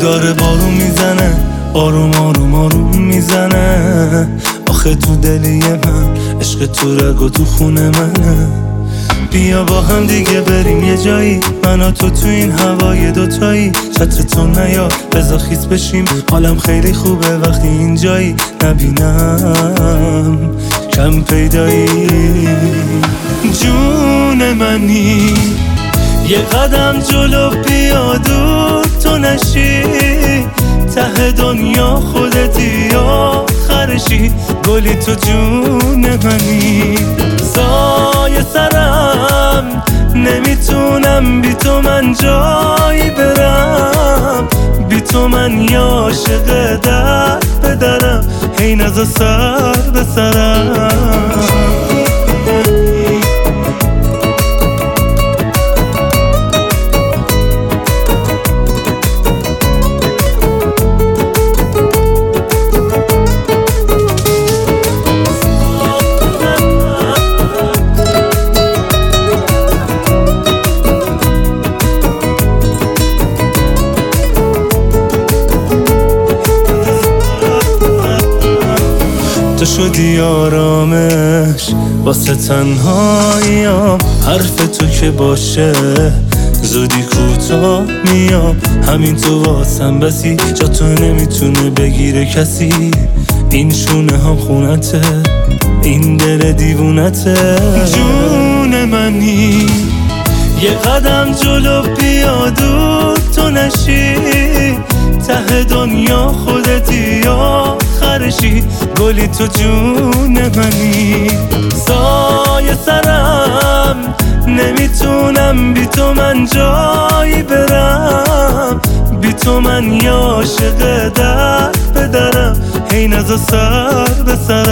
داره بارون میزنه، آروم آروم آروم میزنه. آخه تو دلی من عشق تو رگ و تو خونه منه. بیا با هم دیگه بریم یه جایی، من و تو این هوای دوتایی. چتر تو نیا بذار خیس بشیم، حالم خیلی خوبه وقتی اینجایی. نبینم کم پیدایی. جون منی یه قدم جلو بیا، دور تو نشی. ته دنیا خودتی آخرشی، گلی تو جون منی. سایه سرم نمیتونم بی تو من جایی برم. بی تو من یا عاشق در به درم، هی نزا سر به سرم. تو شدی آرامش واسه تنهاییام. حرف تو که باشه زودی کوتاه میام. همین تو واسم بسی، جا تو نمیتونه بگیره کسی. این شونه هم خونته، این دل دیوونته. جون منی یه قدم جلو بیا، دور تو نشی. ته دنیا خودتی آخرشی، گلی تو جون منی. سایه سرم نمیتونم بی تو من جایی برم. بی تو من یا عاشق در به درم، هی نزا سر به سر.